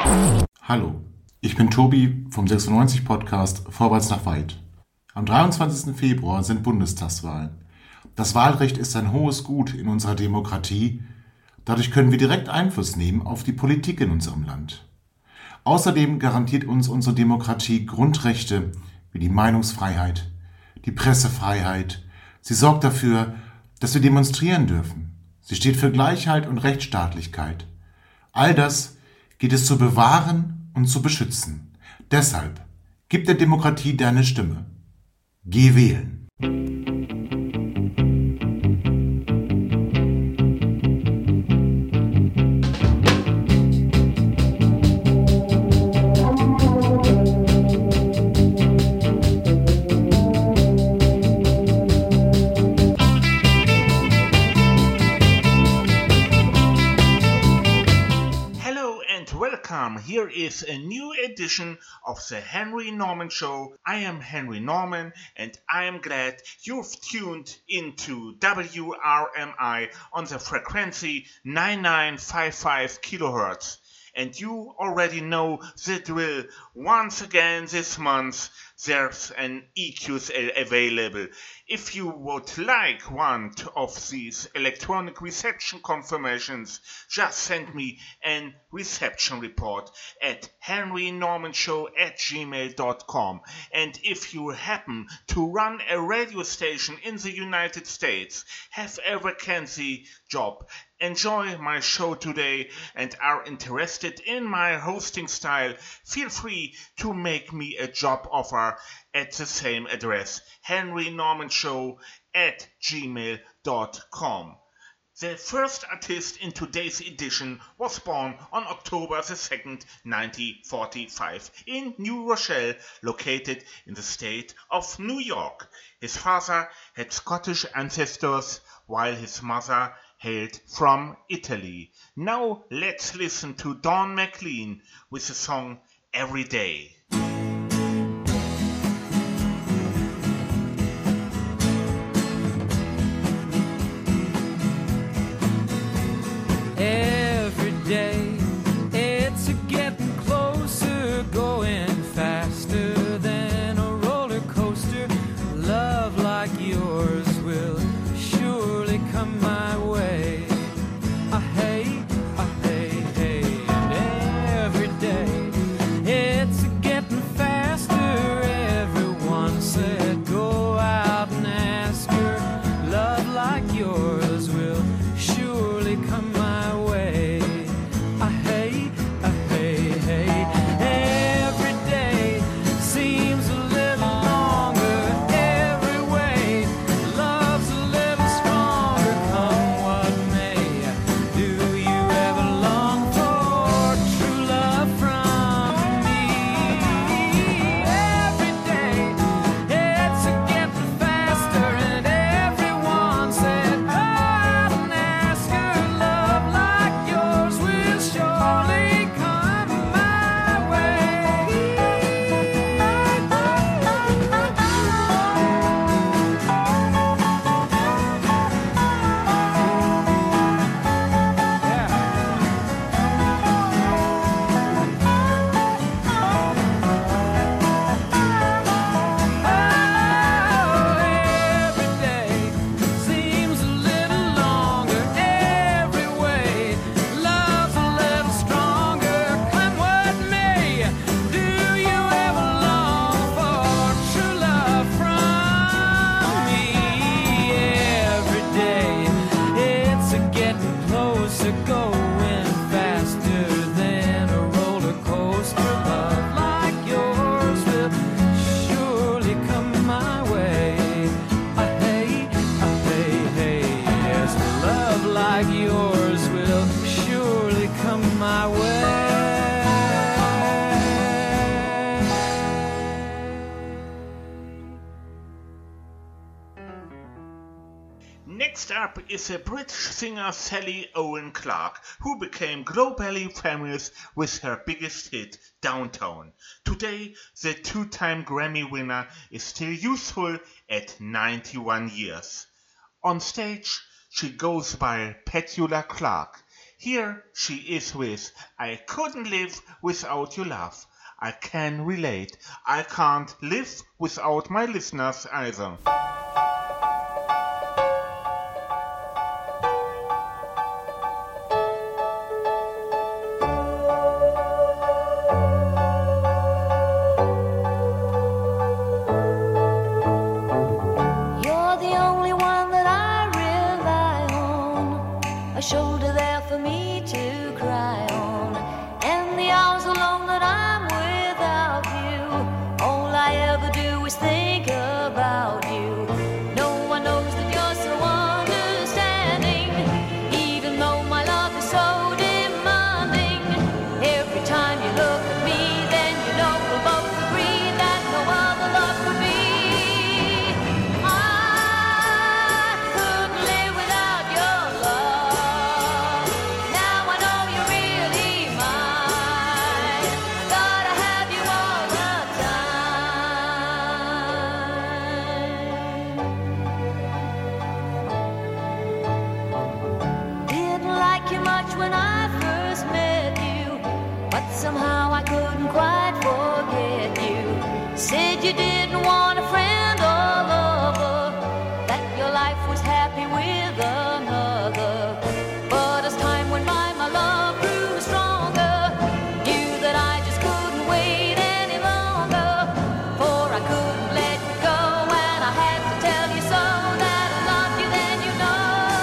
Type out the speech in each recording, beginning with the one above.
Hallo, ich bin Tobi vom 96-Podcast Vorwärts nach Weit. Am 23. Februar sind Bundestagswahlen. Das Wahlrecht ist ein hohes Gut in unserer Demokratie. Dadurch können wir direkt Einfluss nehmen auf die Politik in unserem Land. Außerdem garantiert uns unsere Demokratie Grundrechte wie die Meinungsfreiheit, die Pressefreiheit. Sie sorgt dafür, dass wir demonstrieren dürfen. Sie steht für Gleichheit und Rechtsstaatlichkeit. All das geht es zu bewahren und zu beschützen. Deshalb gib der Demokratie deine Stimme. Geh wählen. Here is a new edition of the Henry Norman Show. I am Henry Norman and I am glad you've tuned into WRMI on the frequency 9955 kilohertz. And you already know the drill. Once again this month there's an EQSL available. If you would like one of these electronic reception confirmations, just send me a reception report at henrynormanshow@gmail.com. And if you happen to run a radio station in the United States, have a vacancy job, enjoy my show today and are interested in my hosting style, feel free to make me a job offer at the same address, henrynormanshow@gmail.com. The first artist in today's edition was born on October the 2nd, 1945 in New Rochelle, located in the state of New York. His father had Scottish ancestors, while his mother hailed from Italy. Now let's listen to Don McLean with the song Every Day. Every day it's a getting closer, going faster than a roller coaster. Love like yours will surely come my way. Hey, hey, and every day it's a getting faster. Everyone said go out and ask her. Love like yours will surely come my way. Hey, every day seems a little longer. Every way love's a little stronger. Come what may, do you ever long for true love from me? Every day it's a getting faster, and everyone said go out and ask her. Love like yours will surely come my way. Every day seems a little longer. Every way love's a little stronger. Come what may, do you ever long for true love from me? Every day it's a getting closer, going faster than a roller coaster. Love like yours will surely come my way. Hey, yes, love like yours will surely come my way. Next up is a British singer Sally Owen Clarke, who became globally famous with her biggest hit, Downtown. Today, the two-time Grammy winner is still youthful at 91 years. On stage, she goes by Petula Clark. Here she is with I Couldn't Live Without Your Love. I can relate. I can't live without my listeners either. You're the only one that I rely on, a shoulder there for me to cry on, and the hours alone that I'm without you, all I ever do is think about you. No one knows that you're so understanding, even though my love is so demanding. Every time you look at me, then you know we'll both agree that no other love could be. I couldn't live without your love. Now I know you're really mine. Gotta have you all the time. Didn't like you much when I first met you, but somehow I couldn't quite forget you. Said you didn't want a friend or lover, that your life was happy with another. But as time went by, my love grew stronger. Knew that I just couldn't wait any longer, for I couldn't let you go, and I had to tell you so, that I loved you, then you know.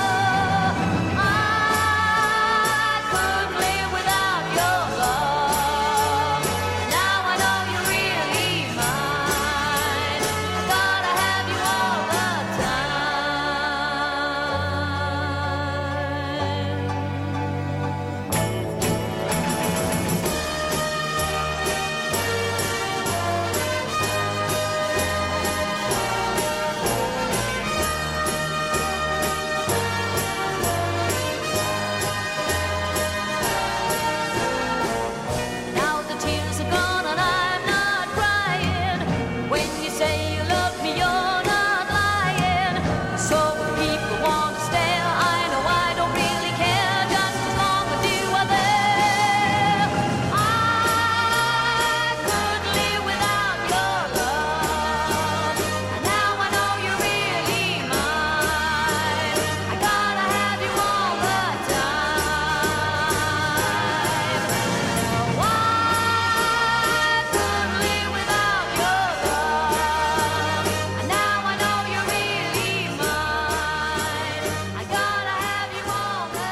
I couldn't live without your love. Now I know you're really mine. I gotta have you all the time. Now the tears are gone and I'm not crying. When you say you love me, you're not lying. So if people want to stare, I know I don't really care, just as long as you are there. I couldn't live without your love, and now I know you're really mine. I gotta have you all the time. I couldn't live without your love, and now I know you're really mine. I gotta have you all the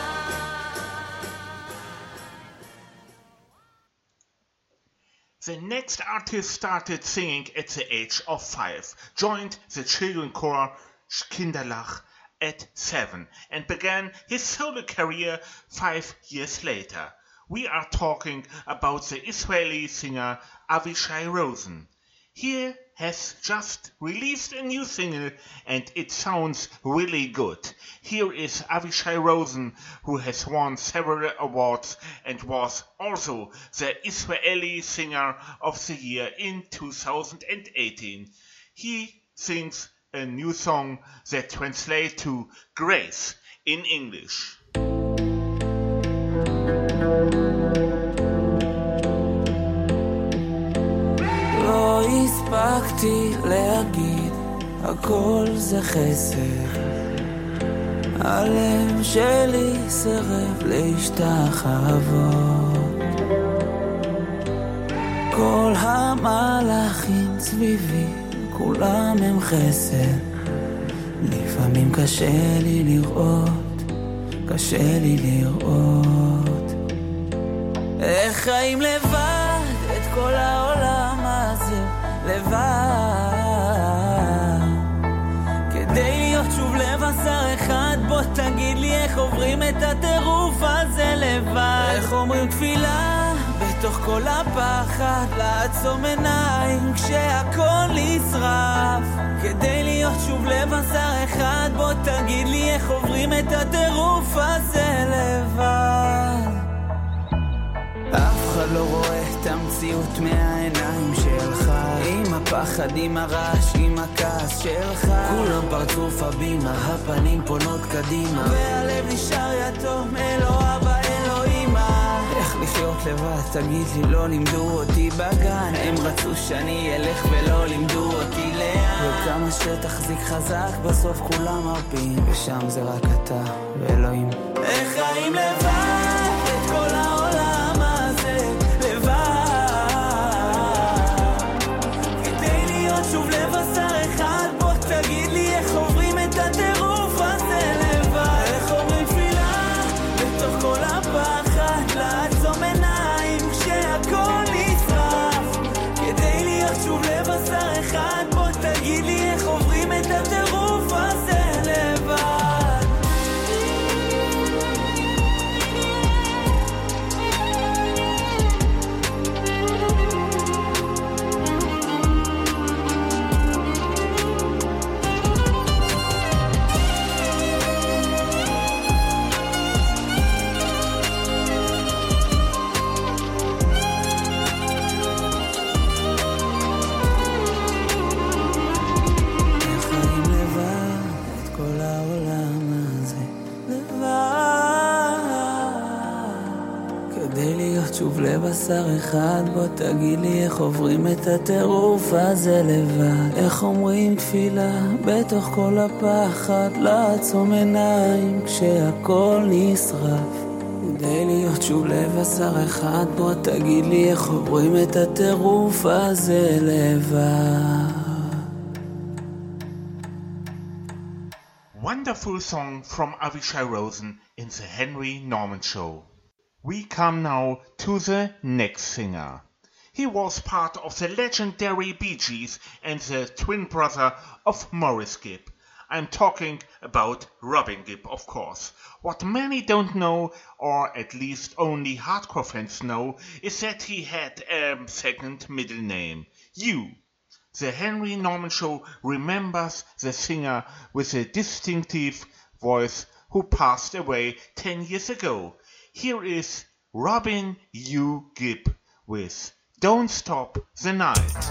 time. The next artist started singing at the age of 5, joined the children choir Kinderlach at 7, and began his solo career 5 years later. We are talking about the Israeli singer Avishai Rosen. He has just released a new single and it sounds really good. Here is Avishai Rosen, who has won several awards and was also the Israeli Singer of the Year in 2018. He sings a new song that translates to Grace in English. לא הספקתי להגיד, הכל זה חסד. הלב שלי סירב להשתחוות. כל המלאכים סביבי, כולם הם חסד. לפעמים קשה לי לראות, קשה לי לראות. איך חיים לבד את כל העולם הזה לבד, כדי להיות שוב לבשר אחד. בוא תגיד לי איך עוברים את הטירוף הזה לבד. איך אומרים תפילה בתוך כל הפחד, לעצום עיניים כשהכל נשרף, כדי להיות שוב לבשר אחד. בוא תגיד לי איך עוברים את הטירוף הזה לבד. אף אחד לא רואה את המציאות מהעיניים שלך, עם הפחד, עם הרעש, עם הכעס שלך, כולם פרצוף הבימה, הפנים פונות קדימה, והלב נשאר יתום, אלו אבא, אלו אמא. איך לחיות לבד, תגיד לי, לא לימדו אותי בגן, הם רצו שאני אלך ולא לימדו אותי לאן, וכמה שתחזיק חזק בסוף כולם מרפים, ושם זה רק אתה ואלוהים. איך חיים לבד את כל העולם הזה לבד, כדי להיות שוב לבשר אחד, בוא תגיד לי איך עוברים את הטירוף הזה לבד, איך אומרים תפילה בתוך כל הפחד, לעצום עיניים כשהכל נשרף, כדי להיות שוב לבשר אחד, בוא תגיד לי איך עוברים את הטירוף הזה לבד. שוב לבשר אחד, בוא תגיד לי איך עוברים את הטירוף הזה לבד, איך אומרים תפילה בתוך כל הפחד, לעצום עיניים כשהכל נשרף, כדי להיות שוב לבשר אחד, בוא תגיד לי איך עוברים את הטירוף הזה לבד. Wonderful song from Avishai Rosen in the Henry Norman Show. We come now to the next singer. He was part of the legendary Bee Gees and the twin brother of Maurice Gibb. I'm talking about Robin Gibb, of course. What many don't know, or at least only hardcore fans know, is that he had a second middle name, Hugh. The Henry Norman Show remembers the singer with a distinctive voice who passed away 10 years ago. Here is Robin Hugh Gibb with Don't Stop the Night.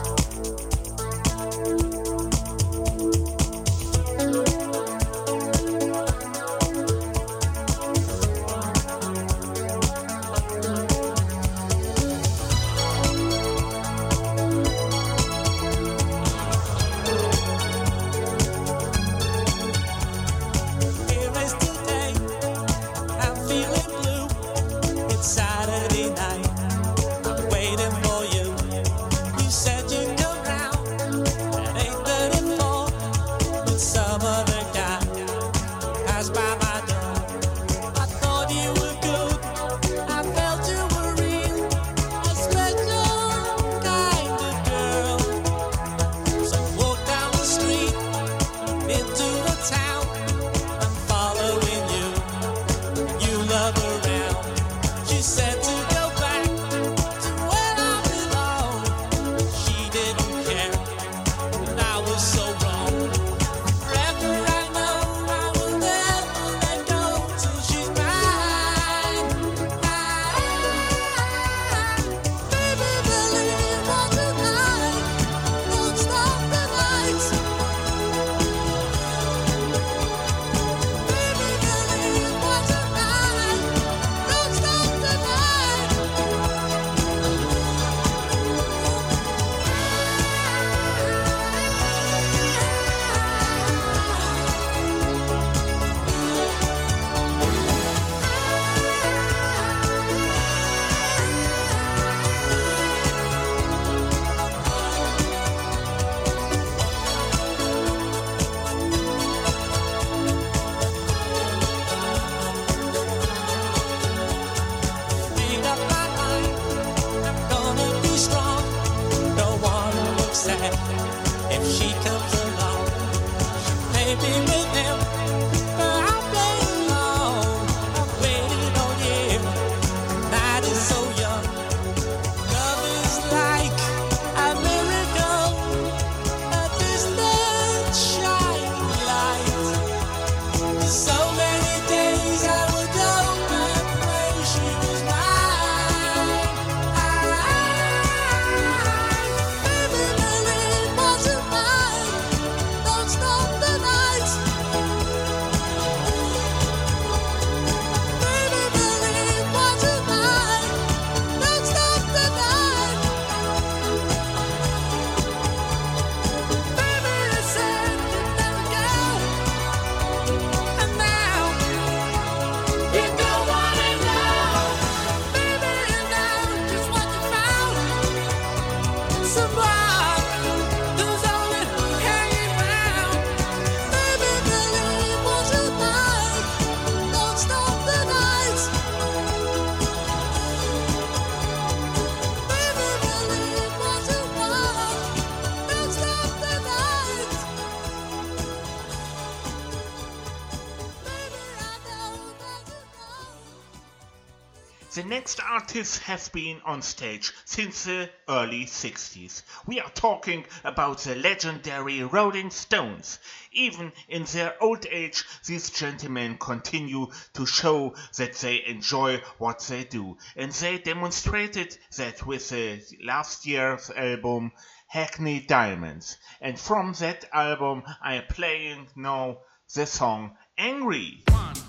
Saturday night, I'm waiting for you. You said you'd come round at 8:34 with some other guy. Passed by my door. I thought you were good. I felt you were real, a special kind of girl. So walk down the street into the town. I'm following you. You love around. She said to go back to where I belong. She didn't care, and I was so wrong. Forever I know I will never let go till she's mine. Baby, believe what tonight. Don't stop the night. Baby, believe what tonight. Don't stop the night. Made up my mind, I'm gonna be strong. No one looks sad if she comes along. Maybe with him, but I'll play along. I'm waiting on you. Night is so young. Love is like a miracle, a distant shining light. So many days I would go and pray she was mine. next artist has been on stage since the early 60s. We are talking about the legendary Rolling Stones. Even in their old age, these gentlemen continue to show that they enjoy what they do. And they demonstrated that with the last year's album, Hackney Diamonds. And from that album, I am playing now the song Angry.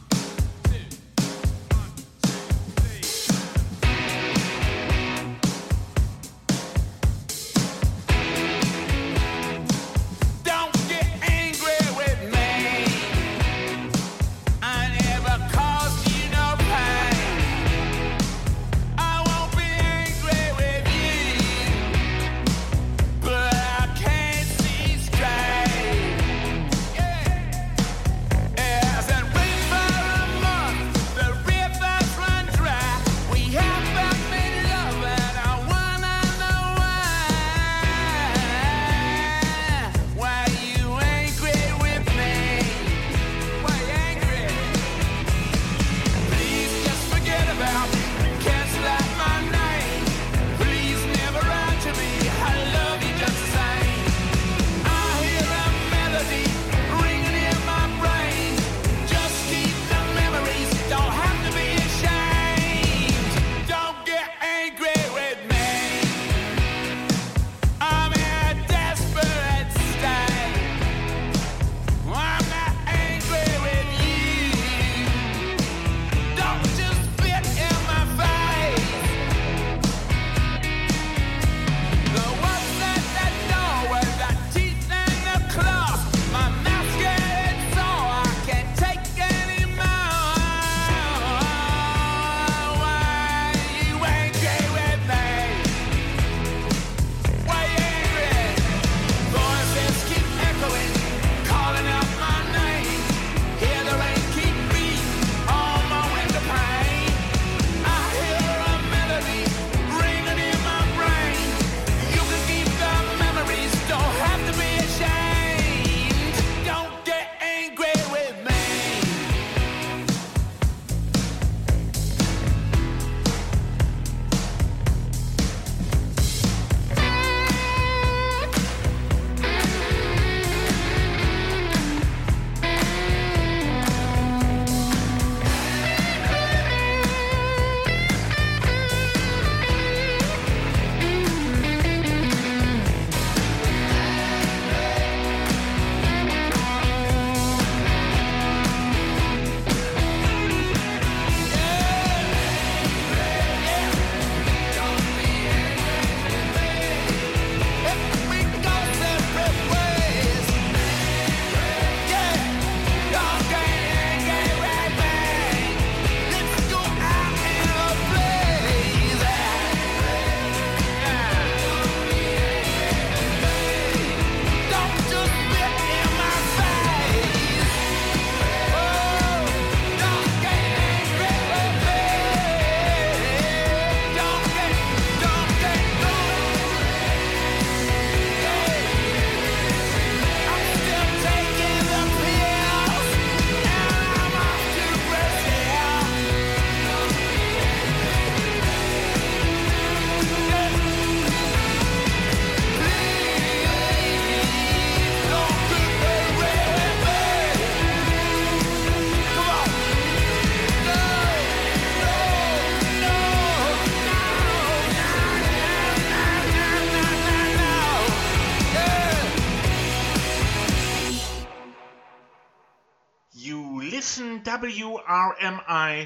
Listen WRMI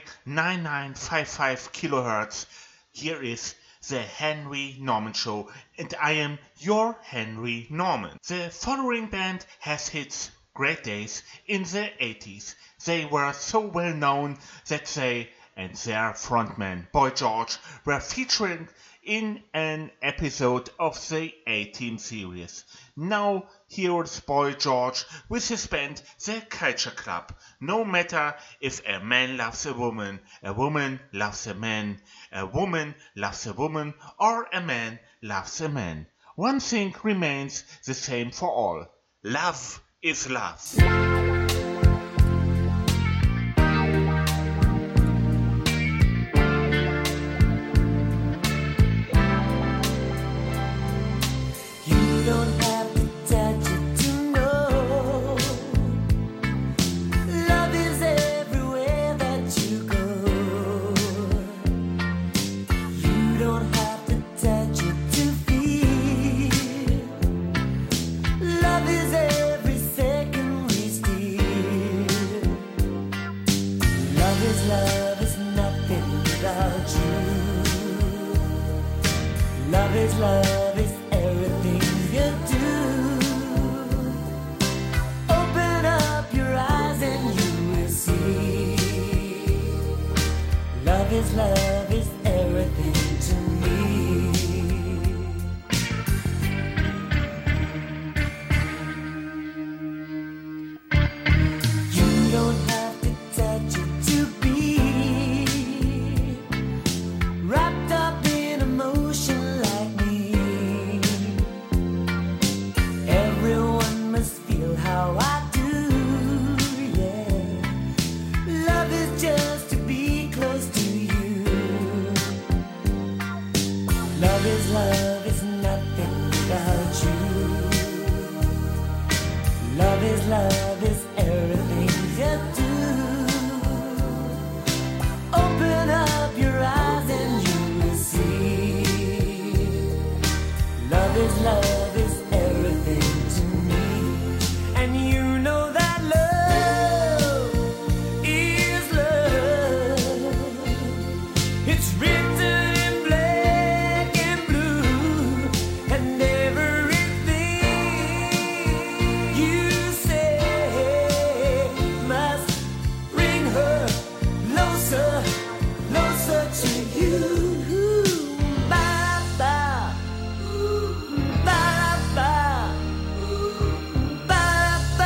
9955 kilohertz. Here is the Henry Norman Show, and I am your Henry Norman. The following band has hits great days in the 80s. They were so well known that they and their frontman Boy George were featured in an episode of the A-Team series. Now here's Boy George with his band The Culture Club. No matter if a man loves a woman loves a man, a woman loves a woman, or a man loves a man, one thing remains the same for all. Love is love. Love is everything you do. Open up your eyes and you will see. Love is everything to me. You don't have to touch it to be wrapped up in emotion like me. Everyone must feel how I do, yeah. Love is just to be close to you. Love is nothing without you. Love is everything you do. Open up your eyes and you will see. Love is everything to me. And you know that love is love. It's written in black and blue. And everything you say must bring her closer, closer to you. Ba-ba, ba-ba, ba-ba.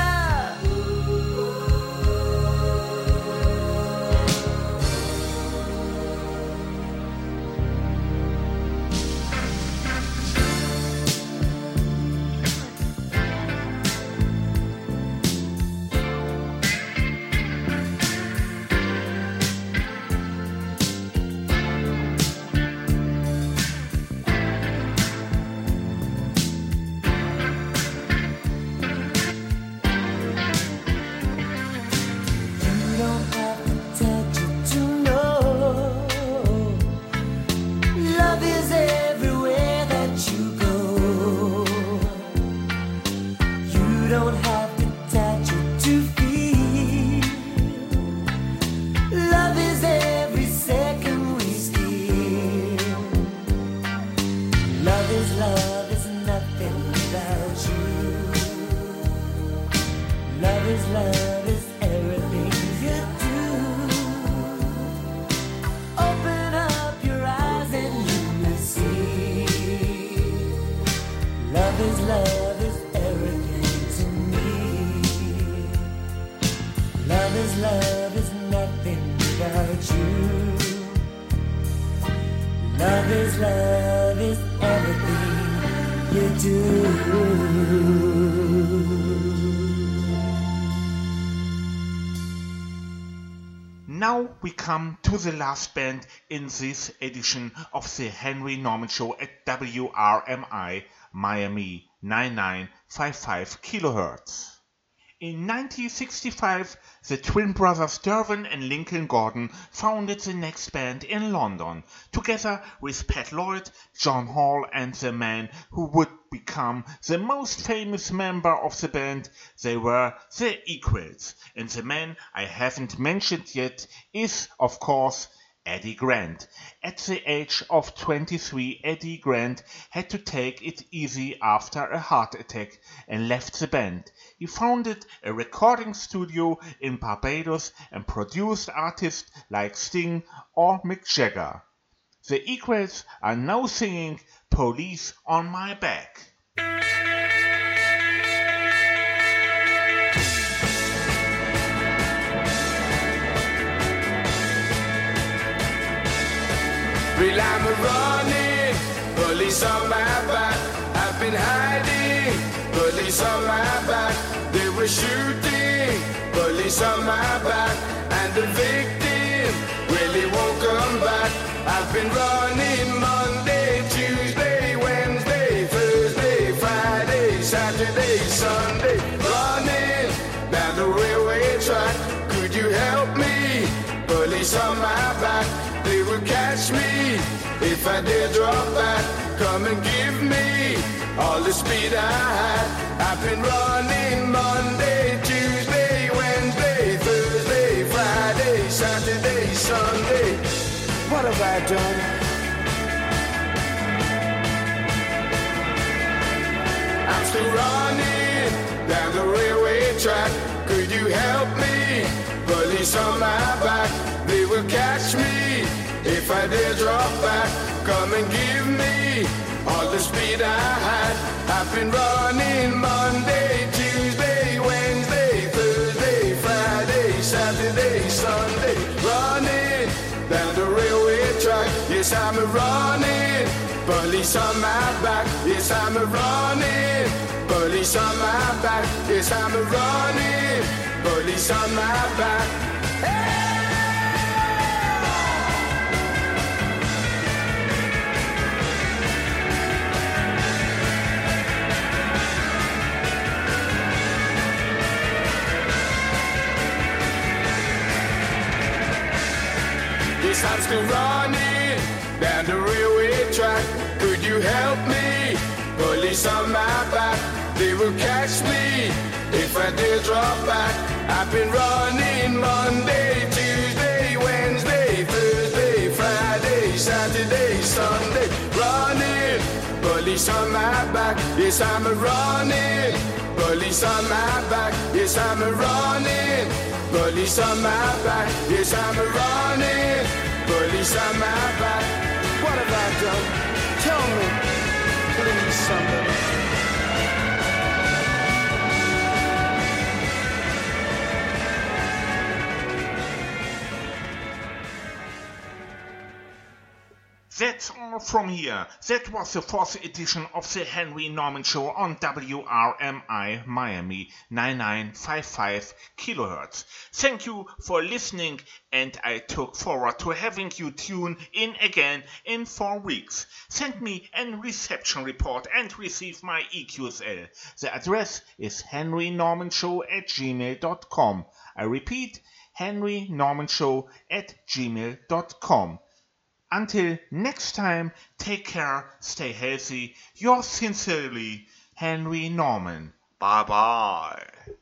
You don't have to touch it to know. Love is everywhere that you go. You don't have to touch it to feel. Love is every second we steal. Love is nothing without you. Love is everything you do. Open up your eyes and you will see. Love is everything to me. Love is nothing without you. Love is everything you do. Now we come to the last band in this edition of the Henry Norman Show at WRMI Miami 9955 kHz. In 1965, the twin brothers Dervin and Lincoln Gordon founded the next band in London, together with Pat Lloyd, John Hall, and the man who would become the most famous member of the band. They were the Equals, and the man I haven't mentioned yet is, of course, Eddie Grant. At the age of 23, Eddie Grant had to take it easy after a heart attack and left the band. He founded a recording studio in Barbados and produced artists like Sting or Mick Jagger. The Equals are now singing Police on My Back. Well, I'm running, police on my back. I've been hiding, police on my back. They were shooting, police on my back. And the victim, well, he won't come back. I've been running Monday, Tuesday, Wednesday, Thursday, Friday, Saturday, Sunday. Running down the railway track. Could you help me? Police on my back. They will catch me if I dare drop back. Come and give me all the speed I had. I've been running Monday, Tuesday, Wednesday, Thursday, Friday, Saturday, Sunday. What have I done? track. Could you help me? Police on my back, they will catch me if I dare drop back. Come and give me all the speed I had. I've been running Monday, Tuesday, Wednesday, Thursday, Friday, Saturday, Sunday, running down the railway track. Yes, I'm running, police on my back. Yes, I'm running, police on my back. Yes, I'm running, police on my back. Yes, I'm still running down the railway track. Could you help me? Police on my back, they will catch me if I dare drop back. I've been running Monday, Tuesday, Wednesday, Thursday, Friday, Saturday, Sunday, running, police on my back. Yes, I'm running, police on my back. Yes, I'm running, police on my back. Yes, I'm running, police on my back. What have I done? Tell me, please, somebody. That's all from here. That was the 4th edition of the Henry Norman Show on WRMI Miami 9955 kHz. Thank you for listening, and I look forward to having you tune in again in 4 weeks. Send me a reception report and receive my EQSL. The address is henrynormanshow@gmail.com. I repeat, henrynormanshow@gmail.com. Until next time, take care, stay healthy. Yours sincerely, Henry Norman. Bye-bye.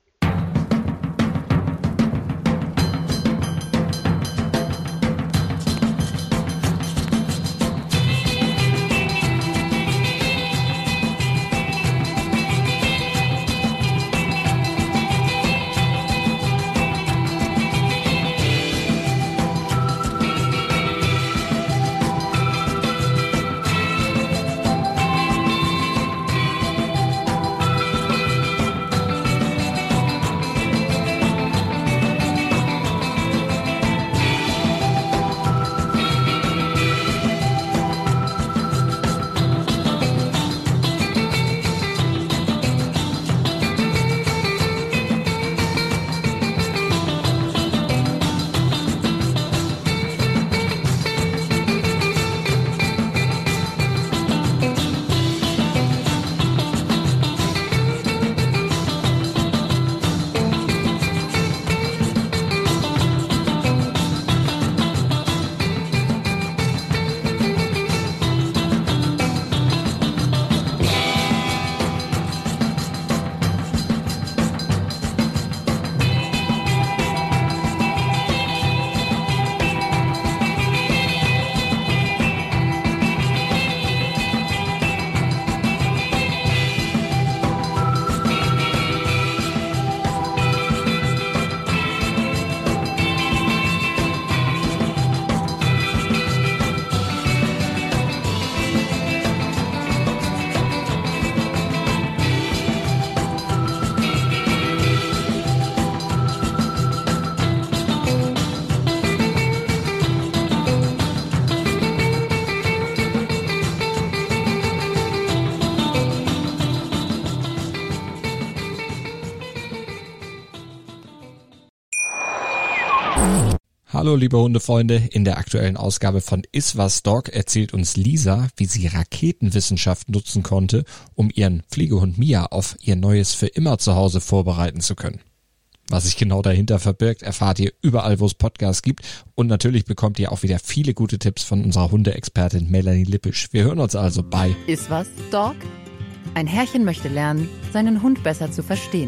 Hallo liebe Hundefreunde, in der aktuellen Ausgabe von Iswas Dog erzählt uns Lisa, wie sie Raketenwissenschaft nutzen konnte, um ihren Pflegehund Mia auf ihr neues für immer Zuhause vorbereiten zu können. Was sich genau dahinter verbirgt, erfahrt ihr überall, wo es Podcasts gibt, und natürlich bekommt ihr auch wieder viele gute Tipps von unserer Hundeexpertin Melanie Lippisch. Wir hören uns also bei Iswas Dog? Ein Herrchen möchte lernen, seinen Hund besser zu verstehen.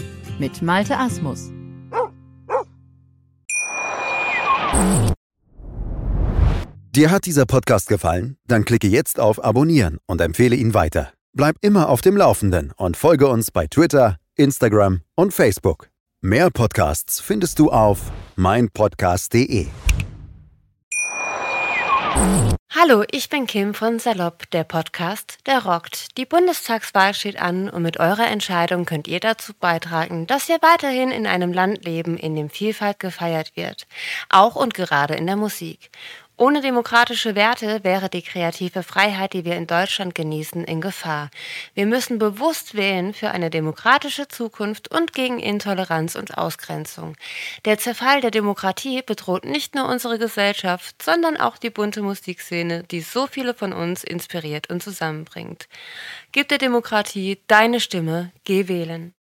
Mit Malte Asmus. Dir hat dieser Podcast gefallen? Dann klicke jetzt auf Abonnieren und empfehle ihn weiter. Bleib immer auf dem Laufenden und folge uns bei Twitter, Instagram und Facebook. Mehr Podcasts findest du auf meinpodcast.de. Hallo, ich bin Kim von Salopp, der Podcast, der rockt. Die Bundestagswahl steht an und mit eurer Entscheidung könnt ihr dazu beitragen, dass wir weiterhin in einem Land leben, in dem Vielfalt gefeiert wird. Auch und gerade in der Musik. Ohne demokratische Werte wäre die kreative Freiheit, die wir in Deutschland genießen, in Gefahr. Wir müssen bewusst wählen für eine demokratische Zukunft und gegen Intoleranz und Ausgrenzung. Der Zerfall der Demokratie bedroht nicht nur unsere Gesellschaft, sondern auch die bunte Musikszene, die so viele von uns inspiriert und zusammenbringt. Gib der Demokratie deine Stimme, geh wählen.